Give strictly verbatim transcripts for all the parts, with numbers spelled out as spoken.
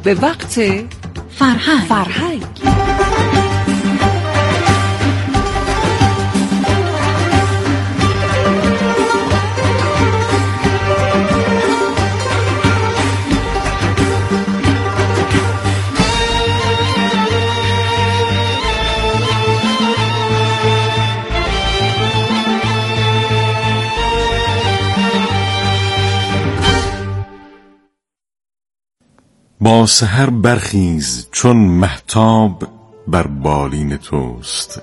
به وقت فرهنگ فرهنگ با سحر برخیز چون مهتاب بر بالین توست،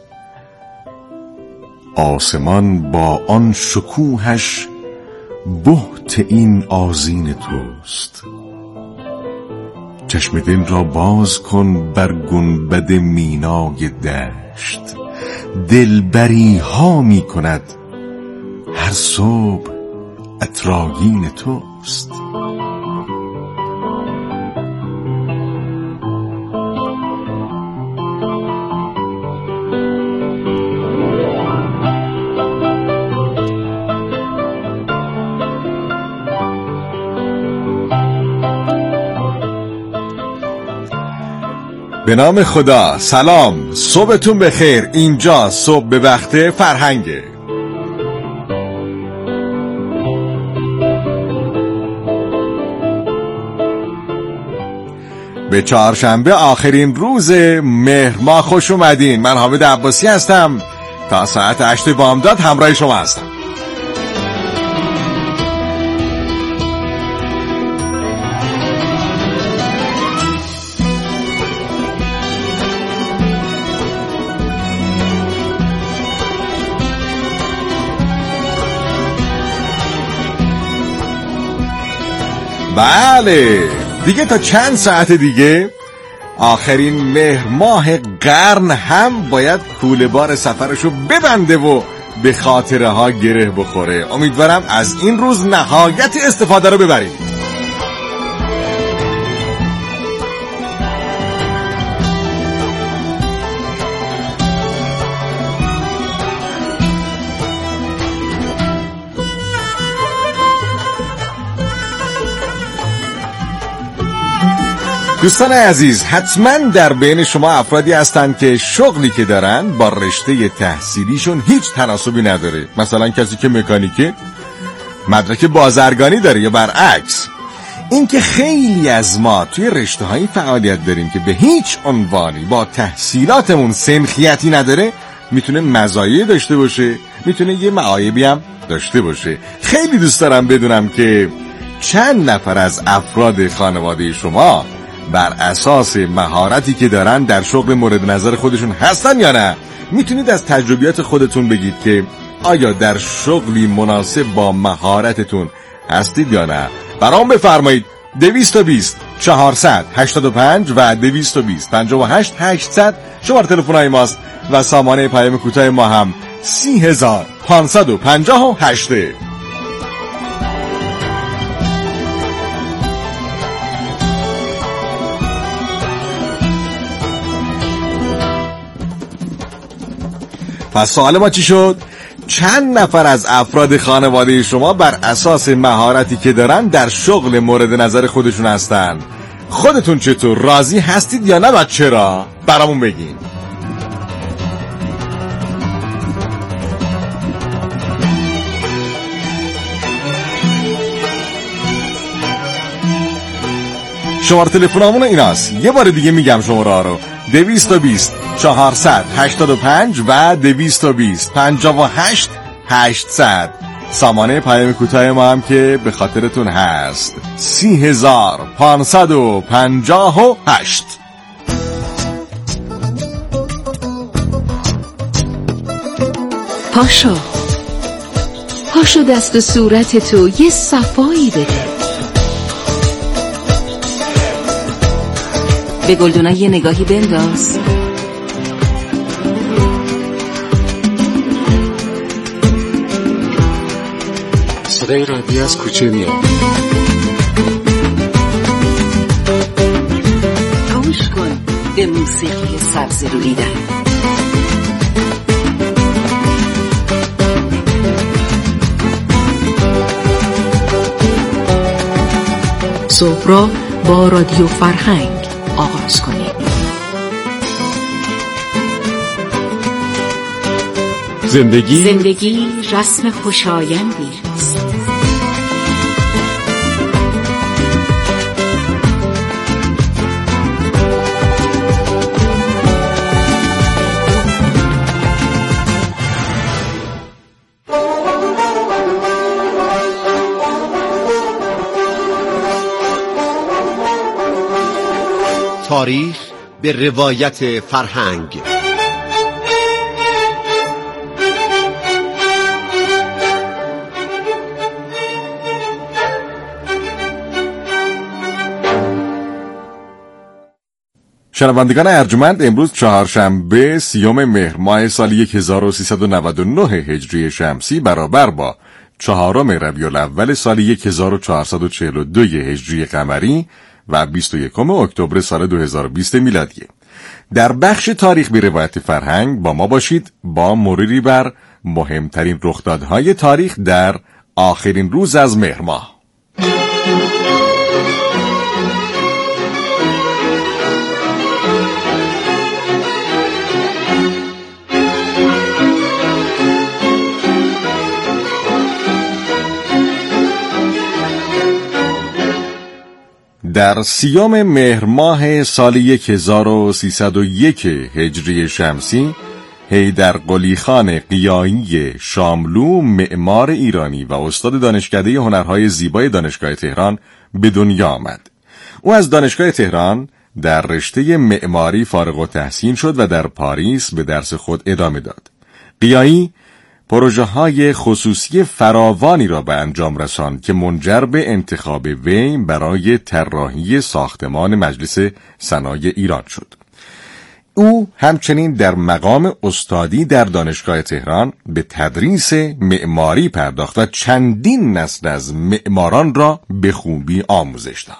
آسمان با آن شکوهش بهت این آذین توست. چشم دل را باز کن بر گنبد مینای دشت، دلبری ها می کند هر صبح عطرآگین توست. به نام خدا. سلام، صبحتون بخیر. اینجا صبح به وقت فرهنگه. به چهارشنبه آخرین روز مهر ماه خوش اومدین. من حامد عباسی هستم، تا ساعت هشت بامداد همراه شما هستم. بله دیگه تا چند ساعت دیگه آخرین مهر ماه قرن هم باید کوله بار سفرشو ببنده و به خاطره ها گره بخوره. امیدوارم از این روز نهایت استفاده رو ببرید. دوستان عزیز، حتما در بین شما افرادی هستن که شغلی که دارن با رشته تحصیلیشون هیچ تناسبی نداره. مثلا کسی که مکانیکه مدرک بازرگانی داره یا برعکس. این که خیلی از ما توی رشته هایی فعالیت داریم که به هیچ عنوانی با تحصیلاتمون سنخیتی نداره، میتونه مزایایی داشته باشه، میتونه یه معایبی هم داشته باشه. خیلی دوست دارم بدونم که چند نفر از افراد خانواده شما بر اساس مهارتی که دارن در شغل مورد نظر خودشون هستن یا نه. میتونید از تجربیات خودتون بگید که آیا در شغلی مناسب با مهارتتون هستید یا نه. برام بفرمایید. دویست و بیست چهارصد هشتاد و پنج و دویست و بیست پنجاه و هشت هشتصد شماره تلفن های ماست و سامانه پیام کوتاه ما هم سی هزار پانصد و پنجاه و هشت. پس سوال ما چی شد؟ چند نفر از افراد خانواده شما بر اساس مهارتی که دارن در شغل مورد نظر خودشون هستن؟ خودتون چطور؟ راضی هستید یا نه و چرا؟ برامون بگین. شماره تلفنمون ایناست. یه بار دیگه میگم شماره رو: دویست و بیست چهارصد هشتاد و پنج و دویست و بیست پنجاه و هشت هشتصد. سامانه پیام کوتاه ما هم که به خاطرتون هست سی هزار پانصد و پنجاه و هشت. پاشو پاشو دست و صورت تو یه صفایی بده. به گلدونا یه نگاهی بنداز. صدای رادیو از کوچه میاد. گوش کن به موسیقی سبز رویدن. صبح را با رادیو فرهنگ آغاز کنید. زندگی زندگی رسم خوشایندی است. تاریخ به روایت فرهنگ. شنوندگان ارجمند، امروز چهارشنبه سیوم مهر ماه سال هزار و سیصد و نود و نه هجری شمسی برابر با چهارم ربیع الاول سال هزار و چهارصد و چهل و دو هجری قمری و بیست و یکم اکتبر سال دو هزار و بیست میلادی. در بخش تاریخ به روایت فرهنگ با ما باشید با مروری بر مهمترین رخدادهای تاریخ در آخرین روز از مهر ماه. در سیوم مهر ماه سال هزار و سیصد و یک هجری شمسی، حیدر قلی خان قیایی شاملو، معمار ایرانی و استاد دانشکده هنرهای زیبای دانشگاه تهران به دنیا آمد. او از دانشگاه تهران در رشته معماری فارغ التحصیل شد و در پاریس به درس خود ادامه داد. قیایی پروژه های خصوصی فراوانی را به انجام رساند که منجر به انتخاب وی برای طراحی ساختمان مجلس صنایع ایران شد. او همچنین در مقام استادی در دانشگاه تهران به تدریس معماری پرداخت و چندین نسل از معماران را به خوبی آموزش داد.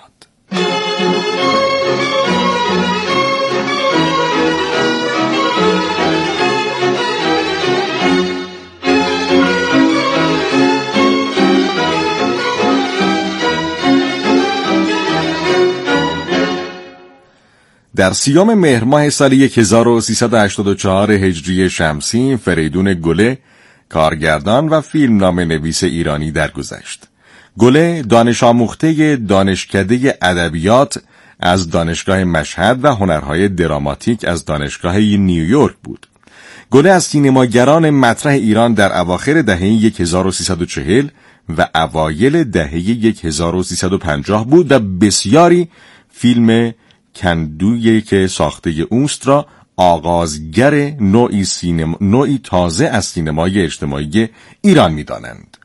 در سیوم مهر ماه سال هزار و سیصد و هشتاد و چهار هجری شمسی، فریدون گله، کارگردان و فیلمنامه نویس ایرانی درگذشت. گله دانش آموخته دانشکده ادبیات از دانشگاه مشهد و هنرهای دراماتیک از دانشگاه نیویورک بود. گله از سینماگران مطرح ایران در اواخر دهه هزار و سیصد و چهل و اوایل دهه هزار و سیصد و پنجاه بود و بسیاری فیلم کندویی که ساخته اوست را آغازگر نوعی, سینما، نوعی تازه از سینمای اجتماعی ایران می دانند.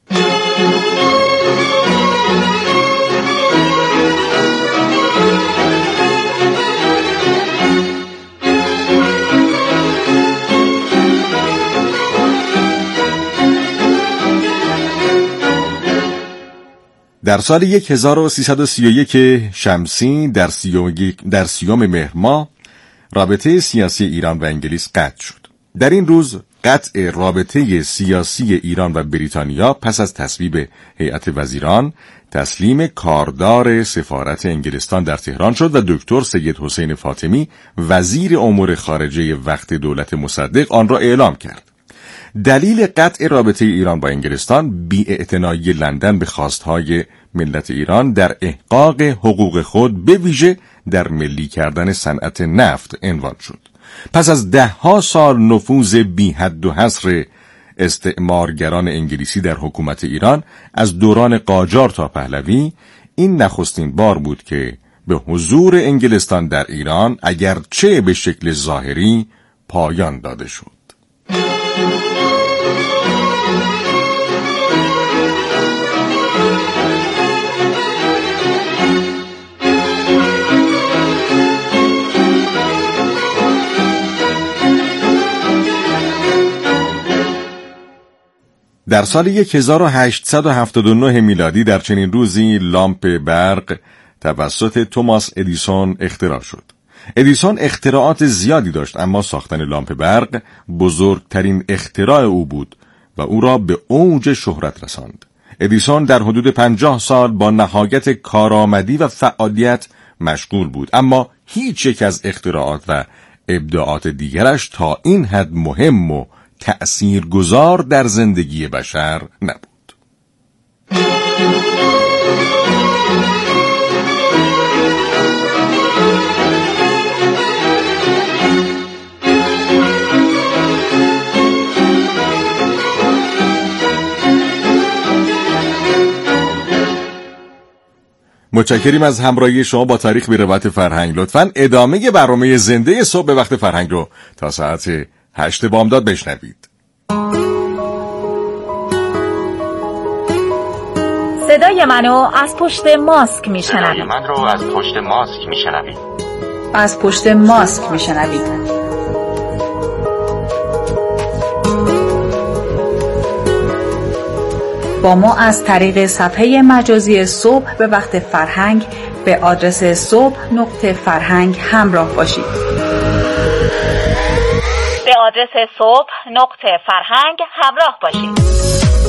در سال هزار و سیصد و سی و یک شمسی در سیوم, در سیوم مهر ماه رابطه سیاسی ایران و انگلیس قطع شد. در این روز قطع رابطه سیاسی ایران و بریتانیا پس از تصویب هیئت وزیران تسلیم کاردار سفارت انگلستان در تهران شد و دکتر سید حسین فاطمی وزیر امور خارجه وقت دولت مصدق آن را اعلام کرد. دلیل قطع رابطه ایران با انگلستان بی‌اعتنایی لندن به خواستهای ملت ایران در احقاق حقوق خود، به ویژه در ملی کردن صنعت نفت عنوان شد. پس از ده ها سال نفوذ بی حد و حصر استعمارگران انگلیسی در حکومت ایران از دوران قاجار تا پهلوی، این نخستین بار بود که به حضور انگلستان در ایران اگرچه به شکل ظاهری پایان داده شد. در سال هزار و هشتصد و هفتاد و نه میلادی در چنین روزی لامپ برق توسط توماس ادیسون اختراع شد. ادیسون اختراعات زیادی داشت، اما ساختن لامپ برق بزرگترین اختراع او بود و او را به اوج شهرت رساند. ادیسون در حدود پنجاه سال با نهایت کارآمدی و فعالیت مشغول بود، اما هیچ یک از اختراعات و ابداعات دیگرش تا این حد مهم و تأثیرگذار در زندگی بشر نبود. متشکریم از همراهی شما با تاریخ به روایت فرهنگ. لطفاً ادامه برنامه زنده صبح به وقت فرهنگ رو تا ساعت هشت بامداد بشنوید. صدای منو از پشت ماسک میشنوید. صدای من رو از پشت ماسک میشنوید. از پشت ماسک میشنوید. با ما از طریق صفحه مجازی صبح به وقت فرهنگ به آدرس صبح نقطه فرهنگ همراه باشید. به آدرس صبح نقطه فرهنگ همراه باشید.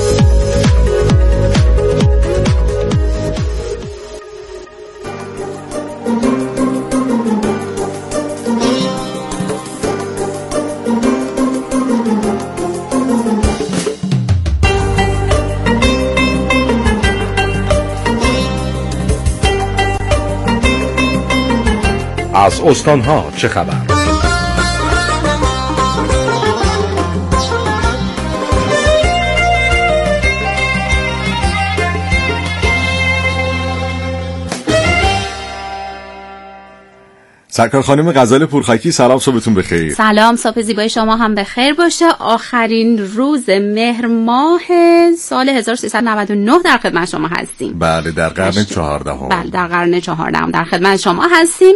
از استان‌ها چه خبر؟ سرکار خانم غزال پورخاکی، سلام، صبحتون بخیر. سلام، صبح زیبای شما هم بخیر باشه. آخرین روز مهر ماه سال هزار و سیصد و نود و نه در خدمت شما هستیم. بله، در قرن چهاردهم. بله، در قرن چهاردهم در خدمت شما هستیم.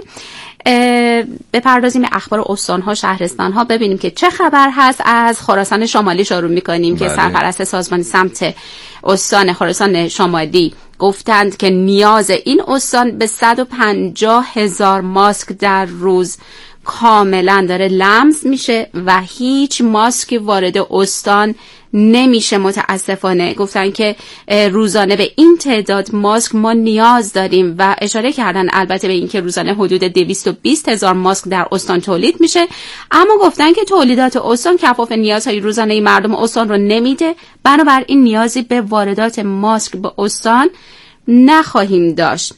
بپردازیم اخبار استان‌ها، شهرستان‌ها، ببینیم که چه خبر هست. از خراسان شمالی شروع می‌کنیم که سرپرست سازمان سمت استان خراسان شمالی گفتند که نیاز این استان به صد و پنجاه هزار ماسک در روز کاملا داره لمس میشه و هیچ ماسکی وارد استان نمیشه. متاسفانه گفتن که روزانه به این تعداد ماسک ما نیاز داریم و اشاره کردن البته به این که روزانه حدود دویست و بیست هزار ماسک در استان تولید میشه، اما گفتن که تولیدات استان کفاف نیازهای روزانه مردم استان رو نمیده، بنابراین نیازی به واردات ماسک به استان نخواهیم داشت.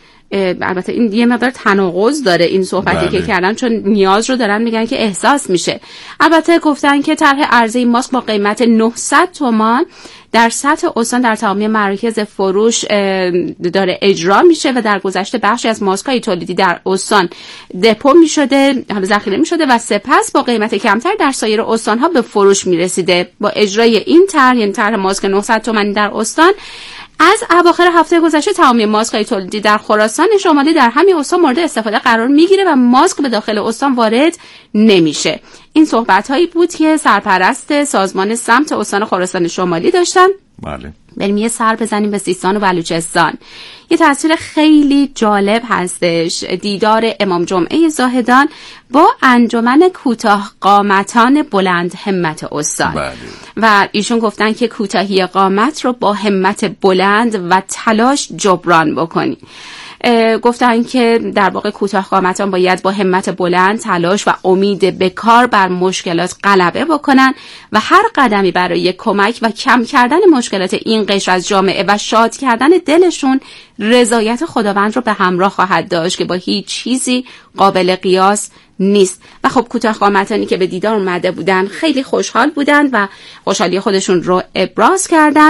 البته این یه مقدار تناقض داره این صحبتی بله. که کردن، چون نیاز رو دارن میگن که احساس میشه. البته گفتن که طرح عرضه ماسک با قیمت نهصد تومان در سطح استان در تمامی مراکز فروش داره اجرا میشه و در گذشته بخشی از ماسک‌های تولیدی در استان دپو میشده، حالا ذخیره میشده و سپس با قیمت کمتر در سایر استان‌ها به فروش میرسیده. با اجرای این طرح، یعنی طرح ماسک نهصد تومانی در استان، از اواخر هفته گذشته تمامی ماسک‌های تولیدی در خراسان شمالی در همین استان مورد استفاده قرار میگیره و ماسک به داخل استان وارد نمیشه. این صحبت‌هایی بود که سرپرست سازمان سمت استان خراسان شمالی داشتن. بله. بریم یه سر بزنیم به سیستان و بلوچستان. یه تصویر خیلی جالب هستش، دیدار امام جمعه زاهدان با انجمن کوتاه قامتان بلند همت استان. بله. و ایشون گفتن که کوتاهی قامت رو با همت بلند و تلاش جبران بکنی. گفتن که در واقع کوتاه قامتان باید با همت بلند، تلاش و امید به کار بر مشکلات غلبه بکنن و هر قدمی برای کمک و کم کردن مشکلات این قشر از جامعه و شاد کردن دلشون رضایت خداوند رو به همراه خواهد داشت که با هیچ چیزی قابل قیاس نیست. و خب کوتاه قامتانی که به دیدار اومده بودن خیلی خوشحال بودن و خوشحالی خودشون رو ابراز کردن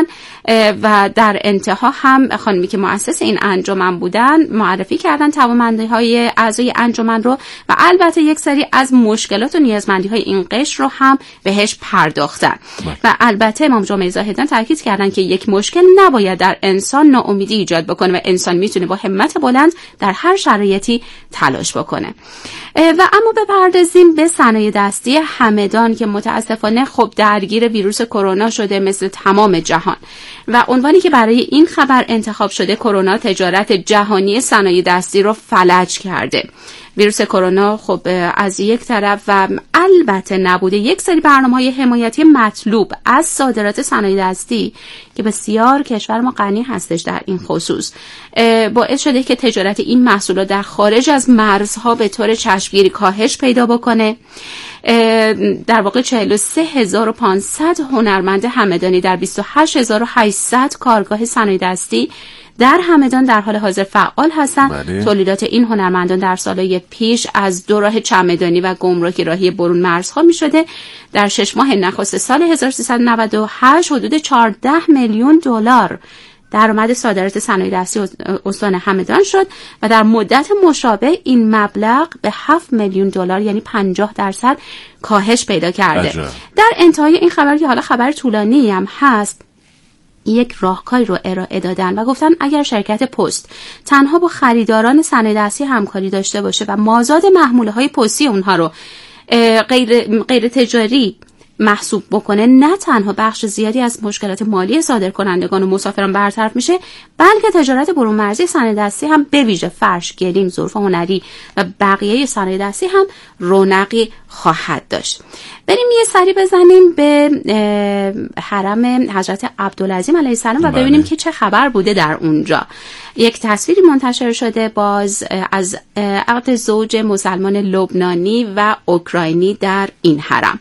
و در انتها هم خانمی که مؤسس این انجمن بودن معرفی کردن توانمندی‌های اعضای انجمن رو و البته یک سری از مشکلات و نیازمندی‌های این قشر رو هم بهش پرداختن. و البته امام جمعه زاهدان تاکید کردن که یک مشکل نباید در انسان ناامیدی ایجاد بکنه و انسان میتونه با همت بلند در هر شرایطی تلاش بکنه. و اما بپردازیم به صنایع دستی همدان که متاسفانه خب درگیر ویروس کرونا شده مثل تمام جهان و عنوانی که برای این خبر انتخاب شده کرونا تجارت جهانی صنایع دستی رو فلج کرده ویروس کرونا خب از یک طرف و البته نبوده یک سری برنامه‌های حمایتی مطلوب از صادرات صنایع دستی که بسیار کشور ما غنی هستش در این خصوص، باعث شده که تجارت این محصولات در خارج از مرزها به طور چشمگیری کاهش پیدا بکنه. در واقع چهل و سه هزار و پانصد هنرمند همدانی در بیست و هشت هزار و هشتصد کارگاه صنایع دستی در همدان در حال حاضر فعال هستند. بله. تولیدات این هنرمندان در سالهای پیش از دو راه چمدانی و گمرکی راهی برون مرزها می شده. در شش ماه نخست سال هزار و سیصد و نود و هشت حدود چهارده میلیون دلار درآمد صادرات صنایع دستی استان همدان شد و در مدت مشابه این مبلغ به هفت میلیون دلار یعنی پنجاه درصد کاهش پیدا کرده. عجب. در انتهای این خبر که حالا خبر طولانی هم هست، یک راهکاری رو ارائه دادن و گفتن اگر شرکت پست تنها با خریداران صنایع دستی همکاری داشته باشه و مازاد محموله‌های پستی اونها رو غیر غیر تجاری محسوب بکنه، نه تنها بخش زیادی از مشکلات مالی صادرکنندگان و مسافران برطرف میشه، بلکه تجارت برون مرزی صنایع دستی هم به ویژه فرش، گلیم، ظروف هنری و بقیه صنایع دستی هم رونقی خواهد داشت. بریم یه سری بزنیم به حرم حضرت عبدالعظیم علیه السلام و ببینیم که چه خبر بوده در اونجا. یک تصویری منتشر شده باز از عقد زوج مسلمان لبنانی و اوکراینی در این حرم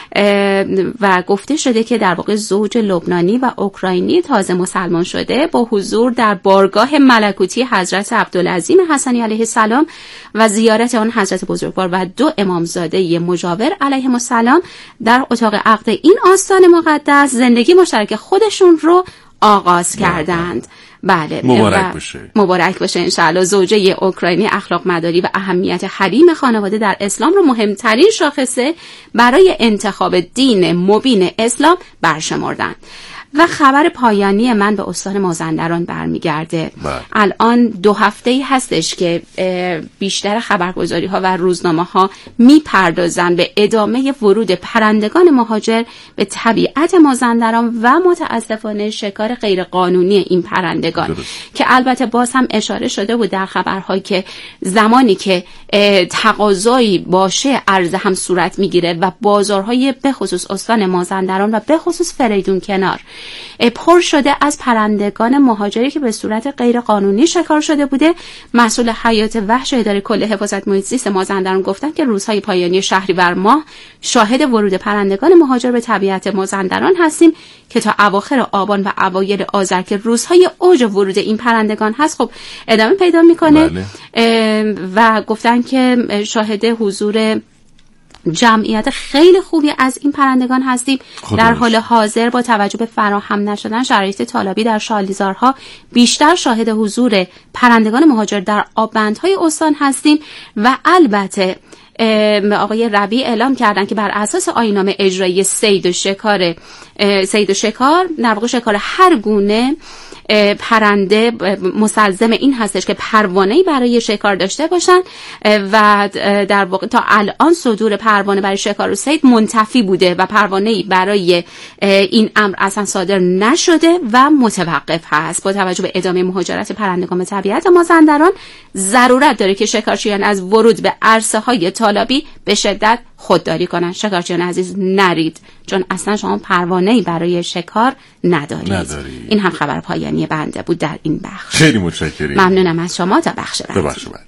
و گفته شده که در واقع زوج لبنانی و اوکراینی تازه مسلمان شده با حضور در بارگاه ملکوتی حضرت عبدالعظیم حسنی علیه السلام و زیارت آن حضرت بزرگوار و دو امامزاده مجاور علیهم السلام در اتاق عقد این آستان مقدس زندگی مشترک خودشون رو آغاز کردند. بله، مبارک باشه. مبارک باشه انشاءالله. زوجه اوکراینی اخلاق مداری و اهمیت حریم خانواده در اسلام رو مهمترین شاخصه برای انتخاب دین مبین اسلام برشمردند. و خبر پایانی من به استان مازندران برمیگرده. الان دو هفته‌ای هستش که بیشتر خبرگزاری ها و روزنامه ها میپردازن به ادامه ورود پرندگان مهاجر به طبیعت مازندران و متاسفانه شکار غیر قانونی این پرندگان درست. که البته باز هم اشاره شده بود در خبرها که زمانی که تقاضایی باشه عرضه هم صورت میگیره و بازارهای به خصوص استان مازندران و به خصوص فریدون کنار پر شده از پرندگان مهاجری که به صورت غیر قانونی شکار شده بوده. مسئول حیات وحش اداره کل حفاظت محیط زیست مازندران گفتن که روزهای پایانی شهریور ماه شاهد ورود پرندگان مهاجر به طبیعت مازندران هستیم که تا اواخر آبان و اوایل آذر که روزهای اوج ورود این پرندگان هست خب ادامه پیدا میکنه. بله. و گفتن که شاهد حضور جمعیت خیلی خوبی از این پرندگان هستیم. در حال حاضر با توجه به فراهم نشدن شرایط طالبی در شالیزارها بیشتر شاهد حضور پرندگان مهاجر در آببندهای استان هستیم و البته آقای ربیع اعلام کردن که بر اساس آیین‌نامه اجرایی صید و شکار صید و شکار در واقع شکار هر گونه پرنده مستلزم این هستش که پروانه‌ای برای شکار داشته باشن و در واقع تا الان صدور پروانه برای شکار و صید منتفی بوده و پروانه‌ای برای این امر اصلا صادر نشده و متوقف هست. با توجه به ادامه مهاجرت پرندگان به طبیعت مازندران ضرورت داره که شکارچیان از ورود به عرصه‌های طالبی به شدت خودداری کنن. شکارچیان عزیز نرید، چون اصلا شما پروانه‌ای برای شکار ندارید. نداری. این هم خبر پایانی بنده بود در این بخش. خیلی متشکرم. ممنونم از شما. تا بخش بعد. بخش بعد.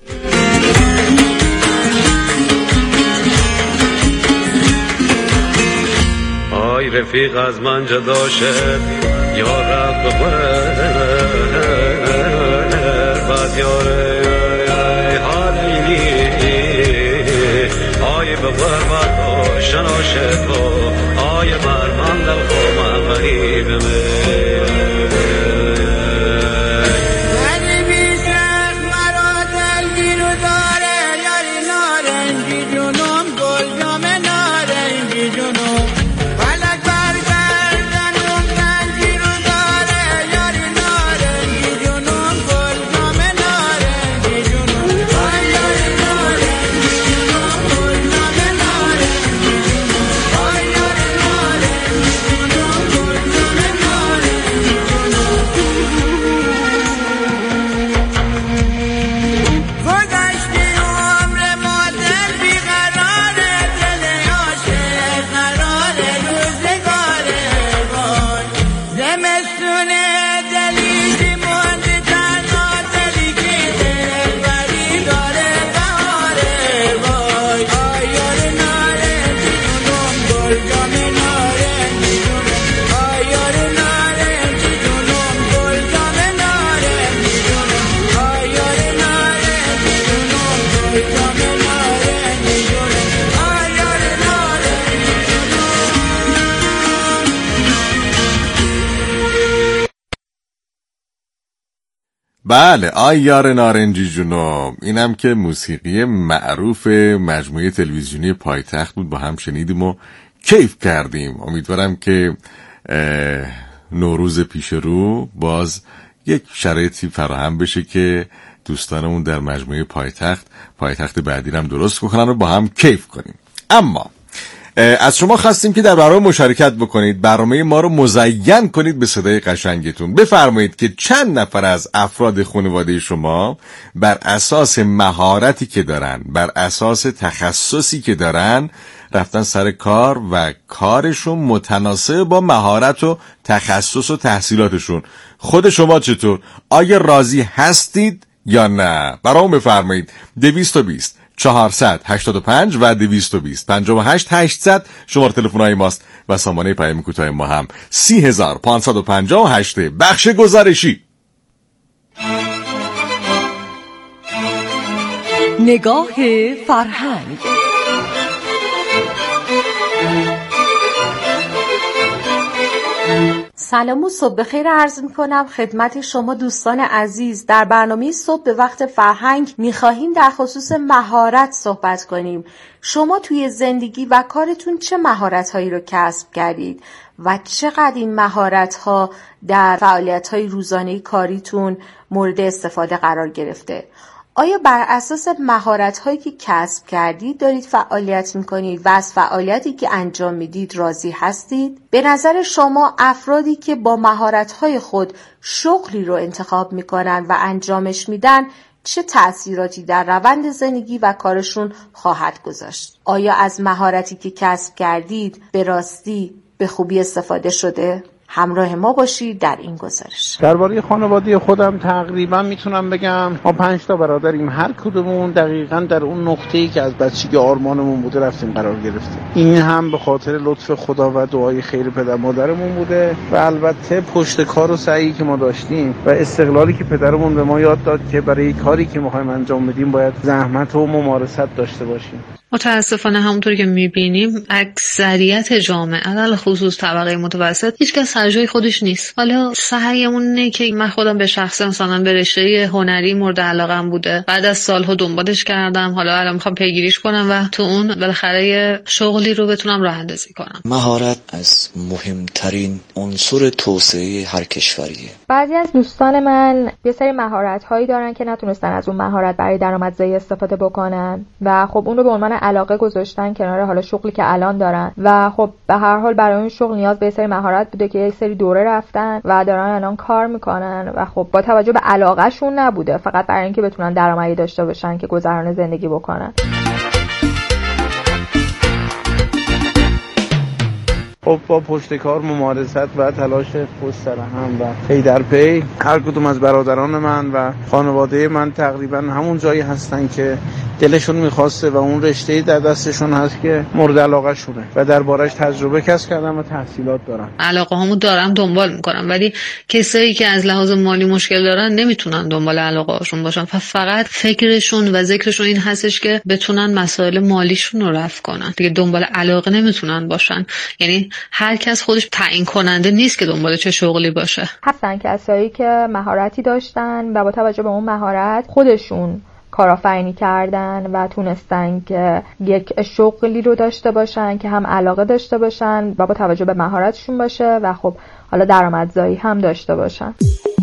آی رفیق از من جدا شد یا رب بعد یاره آی به غربت شناش تو آی مرمن دل خومن غریب می بله آیار نارنجی جونم، اینم که موسیقی معروف مجموعه تلویزیونی پایتخت بود، با هم شنیدیم و کیف کردیم. امیدوارم که نوروز پیش رو باز یک شرایطی فراهم بشه که دوستانمون در مجموعه پایتخت پایتخت بعدی هم درست بکنن و با هم کیف کنیم. اما از شما خواستیم که در برنامه مشارکت بکنید، برنامه ما رو مزین کنید به صدای قشنگتون. بفرمایید که چند نفر از افراد خانواده شما بر اساس مهارتی که دارن، بر اساس تخصصی که دارن رفتن سر کار و کارشون متناسب با مهارت و تخصص و تحصیلاتشون. خود شما چطور؟ آیا راضی هستید یا نه؟ برام بفرمایید. دویست و بیست چهارصد هشتاد و پنج و دویست و بیست پنجاه و هشت هشتصد شماره تلفن‌های ماست و سامانه پیام کوتاه ما هم سی هزار پانصد و پنجاه و هشت. بخش گزارشی نگاه فرهنگ. سلام و صبح بخیر عرض میکنم خدمت شما دوستان عزیز. در برنامه صبح به وقت فرهنگ میخواهیم در خصوص مهارت صحبت کنیم. شما توی زندگی و کارتون چه مهارت‌هایی رو کسب کردید و چقدر این مهارت‌ها در فعالیت‌های روزانه کاریتون مورد استفاده قرار گرفته؟ آیا بر اساس مهارت‌هایی که کسب کردید دارید فعالیت می‌کنید و از فعالیتی که انجام میدید راضی هستید؟ به نظر شما افرادی که با مهارت‌های خود شغلی رو انتخاب می‌کنن و انجامش میدن چه تأثیراتی در روند زندگی و کارشون خواهد گذاشت؟ آیا از مهارتی که کسب کردید به راستی به خوبی استفاده شده؟ همراه ما باشید در این گزارش. درباره خانواده خودم تقریبا میتونم بگم ما پنج تا برادریم، هر کدومون دقیقاً در اون نقطه‌ای که از بچگی آرمانمون بوده رفتیم قرار گرفتیم. این هم به خاطر لطف خدا و دعای خیر پدر مادرمون بوده و البته پشت کار و سعی که ما داشتیم و استقلالی که پدرمون به ما یاد داد که برای کاری که می‌خوایم انجام بدیم باید زحمت و ممارست داشته باشیم. متاسفانه همونطور که میبینیم اکثریت جامعه علل خصوص طبقه متوسط هیچکس سر جای خودش نیست. حالا سعیمون اینه که من خودم به شخصه مثلا به رشته هنری مورد علاقم بوده، بعد از سالها دنبالش کردم، حالا الان میخوام پیگیریش کنم و تو اون بالاخره شغلی رو بتونم راه اندازی کنم. مهارت از مهمترین عنصر توسعه هر کشوریه. بعضی از دوستان من یه سری مهارت هایی دارن که نتونستن از اون مهارت برای درآمدزایی استفاده بکنن و خب اون رو به عنوان علاقه گذاشتن کنار حالا شغلی که الان دارن و خب به هر حال برای اون شغل نیاز به سری مهارت بوده که یک سری دوره رفتن و دارن الان کار میکنن و خب با توجه به علاقه شون نبوده، فقط برای اینکه بتونن درآمدی داشته باشن که گذران زندگی بکنن. خب با پشت کار، ممارست و تلاش پشت سر هم و پی در پی هر کدوم از برادران من و خانواده من تقریبا همون جایی هستن که دلشون میخواسته و اون رشته‌ای در دستشون هست که مورد علاقه شونه و دربارش تجربه کسب کردن و تحصیلات دارن. علاقه همو دارم دنبال میکنم، ولی کسایی که از لحاظ مالی مشکل دارن نمیتونن دنبال علاقه هاشون باشن، فقط فکرشون و ذکرشون این هستش که بتونن مسائل مالیشون رو رفع کنن، دیگه دنبال علاقه نمیتونن باشن. یعنی هر کس خودش تعیین کننده نیست که دنبال چه شغلی باشه. هستن کسایی که مهارتی داشتن و با توجه به اون مهارت خودشون کارآفرینی کردن و تونستن که یک شغلی رو داشته باشن که هم علاقه داشته باشن و با توجه به مهارتشون باشه و خب حالا درآمدزایی هم داشته باشن.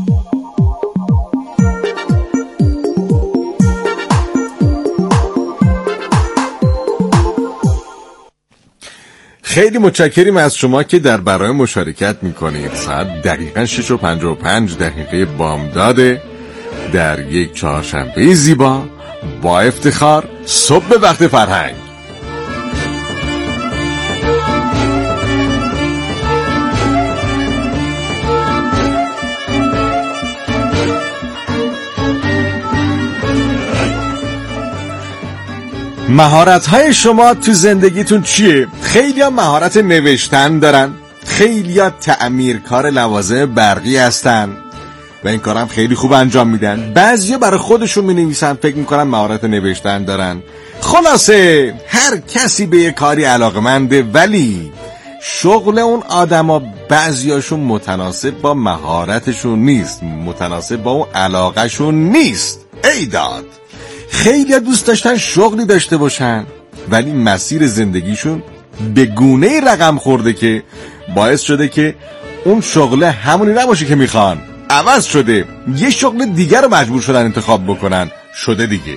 خیلی متشکریم از شما که در برنامه مشارکت میکنید. ساعت دقیقاً شش و پنجاه و پنج دقیقه بامداده در یک چهارشنبه زیبا با افتخار صبح وقت فرهنگ. مهارت‌های شما تو زندگیتون چیه؟ خیلی ها مهارت نوشتن دارن، خیلی ها تعمیرکار لوازم برقی هستن و این کارم خیلی خوب انجام میدن. بعضیا برای خودشون مینویسن، فکر میکنن مهارت نوشتن دارن. خلاصه هر کسی به یه کاری علاقمنده، ولی شغل اون آدما بعضیاشون متناسب با مهارتشون نیست، متناسب با اون علاقهشون نیست. ای داد، خیلی دوست داشتن شغلی داشته باشن ولی مسیر زندگیشون به گونه‌ای رقم خورده که باعث شده که اون شغل همونی نباشه که میخوان، عوض شده یه شغل دیگر رو مجبور شدن انتخاب بکنن. شده دیگه.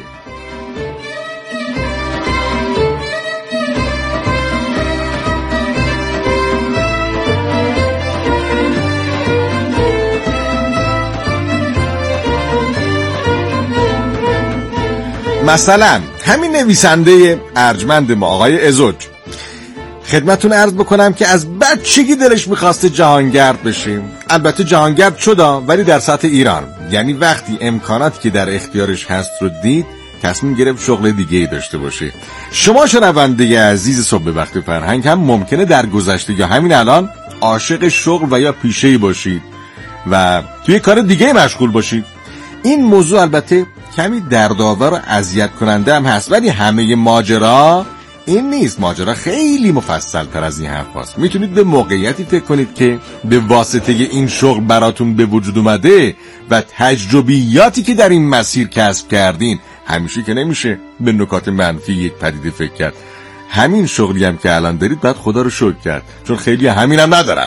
مثلا همین نویسنده ارجمند ما آقای ازوج، خدمتون عرض بکنم که از بچگی دلش میخواسته جهانگرد بشیم. البته جهانگرد شد ولی در سطح ایران. یعنی وقتی امکاناتی که در اختیارش هست رو دید تصمیم گرفت شغل دیگه ای داشته باشه. شما شنونده عزیز صبح وقت فرهنگ هم ممکنه در گذشته یا همین الان عاشق شغل و یا پیشه‌ای باشید و توی کار دیگه مشغول باشید. این موضوع البته کمی دردآور و اذیت کننده هم هست، ولی همه ماجرا این نیست. ماجرا خیلی مفصل تر از این حرف هست. میتونید به موقعیتی فکر کنید که به واسطه این شغل براتون به وجود اومده و تجربیاتی که در این مسیر کسب کردین. همیشه که نمیشه به نکات منفی یک پدیده فکر کرد. همین شغلی هم که الان دارید باید خدا رو شکر کرد، چون خیلی همین هم ندارن.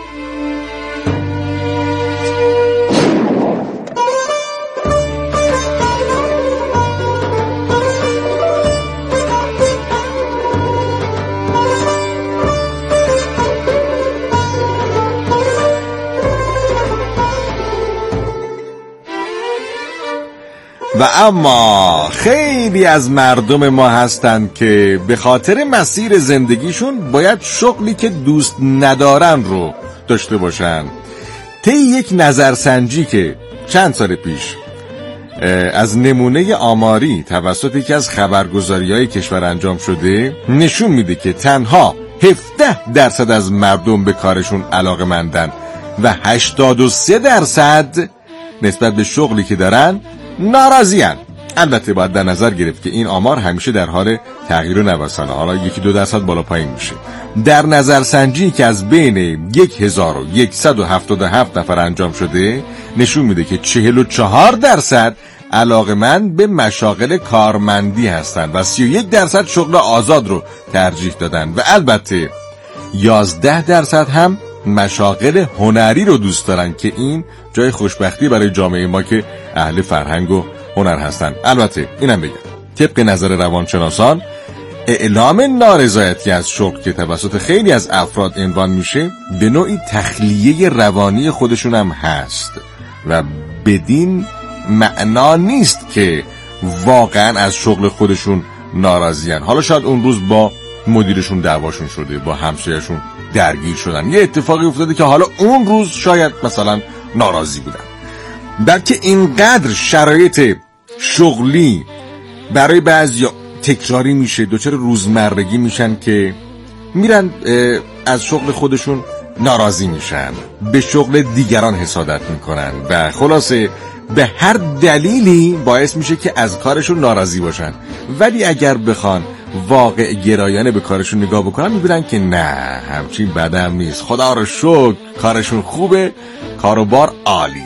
و اما خیلی از مردم ما هستند که به خاطر مسیر زندگیشون باید شغلی که دوست ندارن رو داشته باشن. طی یک نظرسنجی که چند سال پیش از نمونه آماری توسط یکی از خبرگزاری‌های کشور انجام شده نشون میده که تنها هفده درصد از مردم به کارشون علاقه‌مندن و هشتاد و سه درصد نسبت به شغلی که دارن ناراضی‌اند. البته باید در نظر گرفت که این آمار همیشه در حال تغییر و نوسانه، حالا یکی دو درصد بالا پایین میشه. در نظرسنجی که از بین یک هزار و یکصد و هفتاد و هفت نفر انجام شده نشون میده که چهل و چهار درصد علاقه‌مند به مشاغل کارمندی هستند و سی و یک درصد شغل آزاد رو ترجیح دادن و البته یازده درصد هم مشاغل هنری رو دوست دارن که این جای خوشبختی برای جامعه ما که اهل فرهنگ و هنر هستن. البته اینم بگم طبق نظر روانشناسان اعلام نارضایتی از شغل که توسط خیلی از افراد عنوان میشه به نوعی تخلیه روانی خودشون هم هست و بدین معنا نیست که واقعا از شغل خودشون ناراضیان. حالا شاید اون روز با مدیرشون دعواشون شده، با همسایه‌شون درگیر شدن، یه اتفاقی افتاده که حالا اون روز شاید مثلا ناراضی بودن. بلکه اینقدر شرایط شغلی برای بعضیا تکراری میشه، دوچار روزمرگی میشن که میرن از شغل خودشون ناراضی میشن، به شغل دیگران حسادت میکنن و خلاصه به هر دلیلی باعث میشه که از کارشون ناراضی باشن. ولی اگر بخوان واقع گرایانه به کارشون نگاه بکنن میبینن که نه، همچین بدم نیست، خدا رو شکر کارشون خوبه، کاروبار عالیه.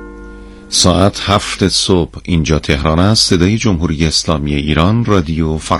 ساعت هفت صبح اینجا تهران است. صدای جمهوری اسلامی ایران، رادیو